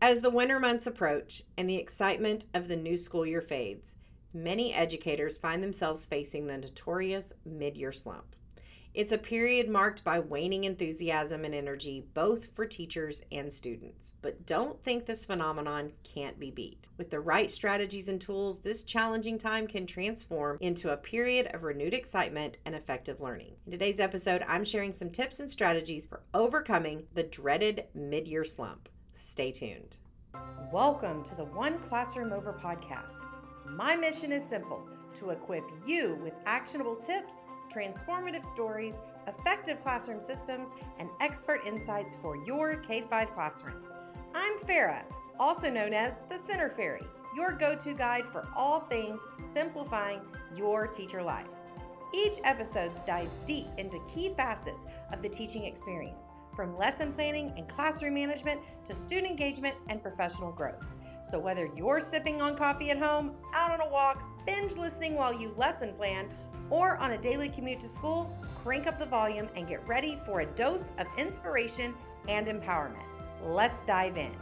As the winter months approach and the excitement of the new school year fades, many educators find themselves facing the notorious mid-year slump. It's a period marked by waning enthusiasm and energy, both for teachers and students. But don't think this phenomenon can't be beat. With the right strategies and tools, this challenging time can transform into a period of renewed excitement and effective learning. In today's episode, I'm sharing some tips and strategies for overcoming the dreaded mid-year slump. Stay tuned. Welcome to the One Classroom Over podcast. My mission is simple: to equip you with actionable tips, transformative stories, effective classroom systems, and expert insights for your K-5 classroom. I'm Farah, also known as the Center Fairy, your go-to guide for all things simplifying your teacher life. Each episode dives deep into key facets of the teaching experience, from lesson planning and classroom management to student engagement and professional growth. So whether you're sipping on coffee at home, out on a walk, binge listening while you lesson plan, or on a daily commute to school, crank up the volume and get ready for a dose of inspiration and empowerment. Let's dive in.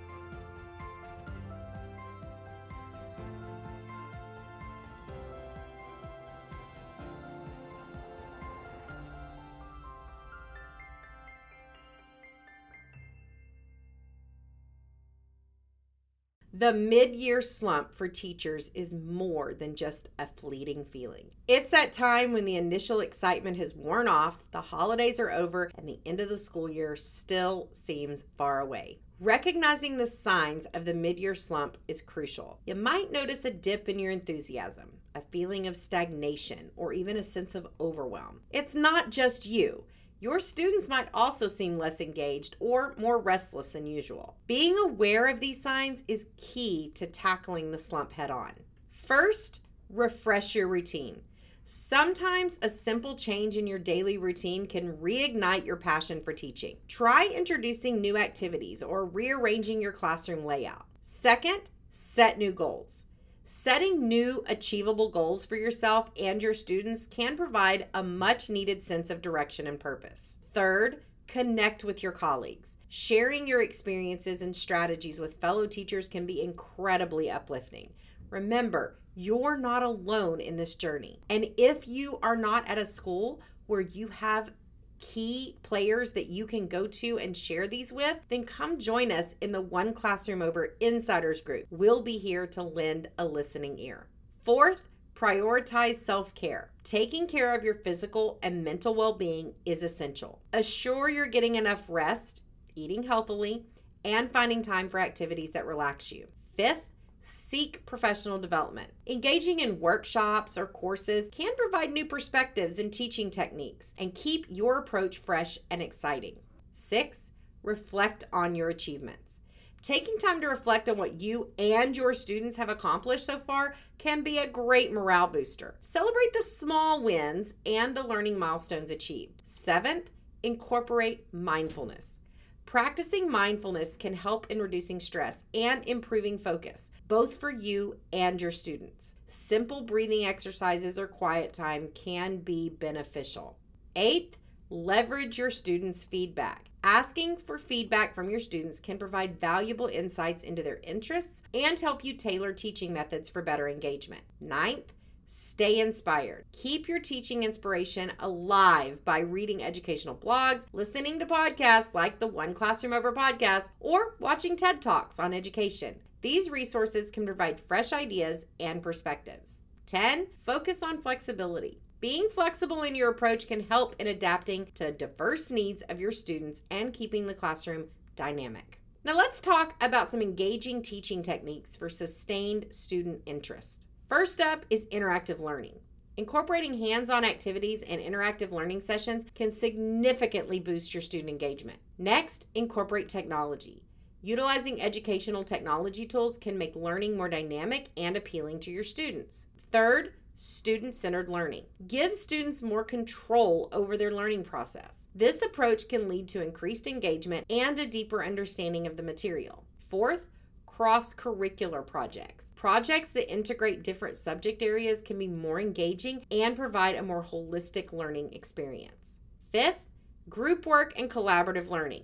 The mid-year slump for teachers is more than just a fleeting feeling. It's that time when the initial excitement has worn off, the holidays are over, and the end of the school year still seems far away. Recognizing the signs of the mid-year slump is crucial. You might notice a dip in your enthusiasm, a feeling of stagnation, or even a sense of overwhelm. It's not just you. Your students might also seem less engaged or more restless than usual. Being aware of these signs is key to tackling the slump head on. First, refresh your routine. Sometimes a simple change in your daily routine can reignite your passion for teaching. Try introducing new activities or rearranging your classroom layout. Second, set new goals. Setting new achievable goals for yourself and your students can provide a much needed sense of direction and purpose. Third, connect with your colleagues. Sharing your experiences and strategies with fellow teachers can be incredibly uplifting. Remember, you're not alone in this journey. And if you are not at a school where you have key players that you can go to and share these with, then come join us in the One Classroom Over Insiders group. We'll be here to lend a listening ear. Fourth, prioritize self-care. Taking care of your physical and mental well-being is essential. Assure you're getting enough rest, eating healthily, and finding time for activities that relax you. Fifth, seek professional development. Engaging in workshops or courses can provide new perspectives and teaching techniques and keep your approach fresh and exciting. 6, reflect on your achievements. Taking time to reflect on what you and your students have accomplished so far can be a great morale booster. Celebrate the small wins and the learning milestones achieved. 7th, incorporate mindfulness. Practicing mindfulness can help in reducing stress and improving focus, both for you and your students. Simple breathing exercises or quiet time can be beneficial. 8th, leverage your students' feedback. Asking for feedback from your students can provide valuable insights into their interests and help you tailor teaching methods for better engagement. 9th, stay inspired. Keep your teaching inspiration alive by reading educational blogs, listening to podcasts like the One Classroom Over podcast, or watching TED Talks on education. These resources can provide fresh ideas and perspectives. 10, focus on flexibility. Being flexible in your approach can help in adapting to diverse needs of your students and keeping the classroom dynamic. Now let's talk about some engaging teaching techniques for sustained student interest. First up is interactive learning. Incorporating hands-on activities and interactive learning sessions can significantly boost your student engagement. Next, incorporate technology. Utilizing educational technology tools can make learning more dynamic and appealing to your students. Third, student-centered learning. Give students more control over their learning process. This approach can lead to increased engagement and a deeper understanding of the material. Fourth, cross-curricular projects. Projects that integrate different subject areas can be more engaging and provide a more holistic learning experience. Fifth, group work and collaborative learning.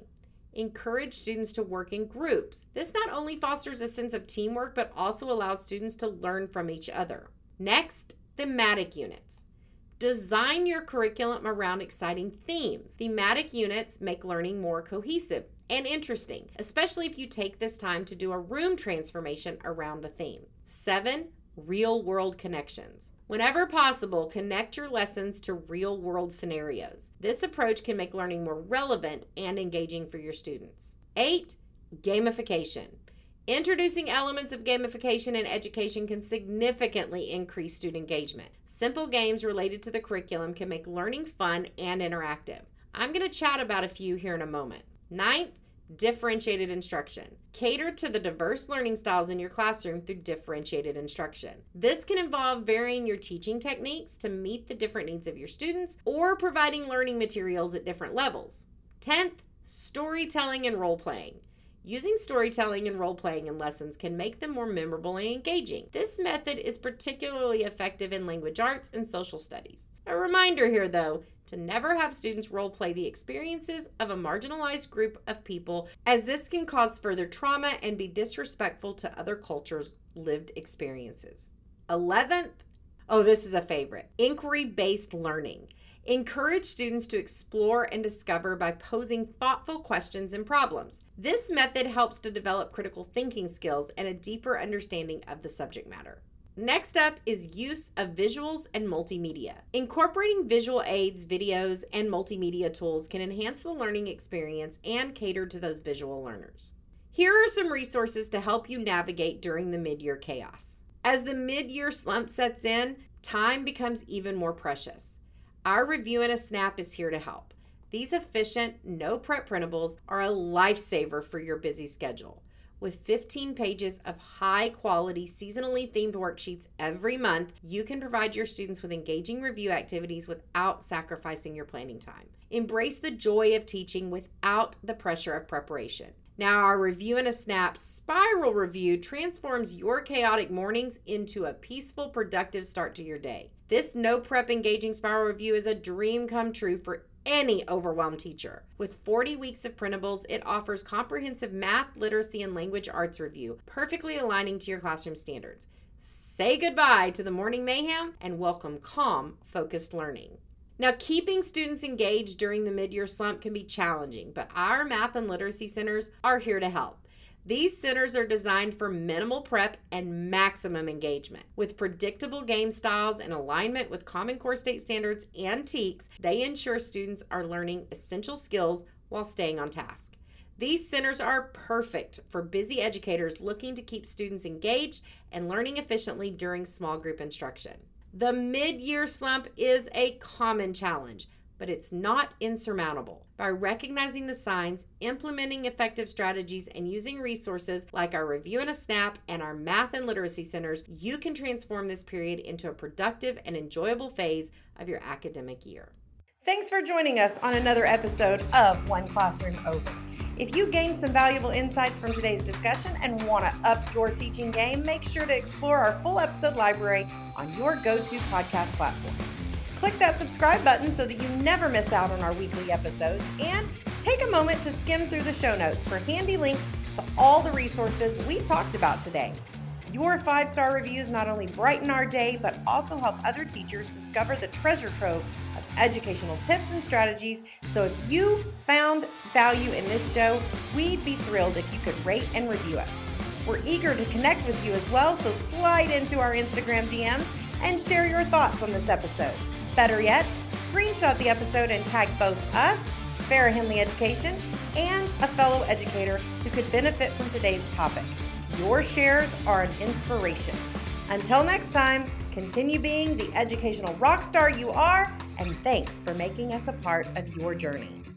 Encourage students to work in groups. This not only fosters a sense of teamwork, but also allows students to learn from each other. Next, thematic units. Design your curriculum around exciting themes. Thematic units make learning more cohesive and interesting, especially if you take this time to do a room transformation around the theme. 7, real-world connections. Whenever possible, connect your lessons to real-world scenarios. This approach can make learning more relevant and engaging for your students. 8, gamification. Introducing elements of gamification in education can significantly increase student engagement. Simple games related to the curriculum can make learning fun and interactive. I'm going to chat about a few here in a moment. 9th, differentiated instruction. Cater to the diverse learning styles in your classroom through differentiated instruction. This can involve varying your teaching techniques to meet the different needs of your students or providing learning materials at different levels. 10th, storytelling and role-playing. Using storytelling and role-playing in lessons can make them more memorable and engaging. This method is particularly effective in language arts and social studies. A reminder here, though, to never have students role-play the experiences of a marginalized group of people, as this can cause further trauma and be disrespectful to other cultures' lived experiences. 11th, this is a favorite, inquiry-based learning. Encourage students to explore and discover by posing thoughtful questions and problems. This method helps to develop critical thinking skills and a deeper understanding of the subject matter. Next up is use of visuals and multimedia. Incorporating visual aids, videos, and multimedia tools can enhance the learning experience and cater to those visual learners. Here are some resources to help you navigate during the mid-year chaos. As the mid-year slump sets in, time becomes even more precious. Our Review and a Snap is here to help. These efficient, no-prep printables are a lifesaver for your busy schedule. With 15 pages of high-quality, seasonally themed worksheets every month, you can provide your students with engaging review activities without sacrificing your planning time. Embrace the joy of teaching without the pressure of preparation. Now, our Review and a Snap Spiral Review transforms your chaotic mornings into a peaceful, productive start to your day. This no-prep engaging spiral review is a dream come true for any overwhelmed teacher. With 40 weeks of printables, it offers comprehensive math, literacy, and language arts review, perfectly aligning to your classroom standards. Say goodbye to the morning mayhem and welcome calm, focused learning. Now, keeping students engaged during the mid-year slump can be challenging, but our math and literacy centers are here to help. These centers are designed for minimal prep and maximum engagement. With predictable game styles and alignment with Common Core State Standards and TEKS, they ensure students are learning essential skills while staying on task. These centers are perfect for busy educators looking to keep students engaged and learning efficiently during small group instruction. The mid-year slump is a common challenge, but it's not insurmountable. By recognizing the signs, implementing effective strategies, and using resources like our Review and a Snap and our Math and Literacy Centers, you can transform this period into a productive and enjoyable phase of your academic year. Thanks for joining us on another episode of One Classroom Over. If you gained some valuable insights from today's discussion and want to up your teaching game, make sure to explore our full episode library on your go-to podcast platform. Click that subscribe button so that you never miss out on our weekly episodes, and take a moment to skim through the show notes for handy links to all the resources we talked about today. Your 5-star reviews not only brighten our day, but also help other teachers discover the treasure trove of educational tips and strategies. So if you found value in this show, we'd be thrilled if you could rate and review us. We're eager to connect with you as well, so slide into our Instagram DMs and share your thoughts on this episode. Better yet, screenshot the episode and tag both us, Farrah Henley Education, and a fellow educator who could benefit from today's topic. Your shares are an inspiration. Until next time, continue being the educational rock star you are, and thanks for making us a part of your journey.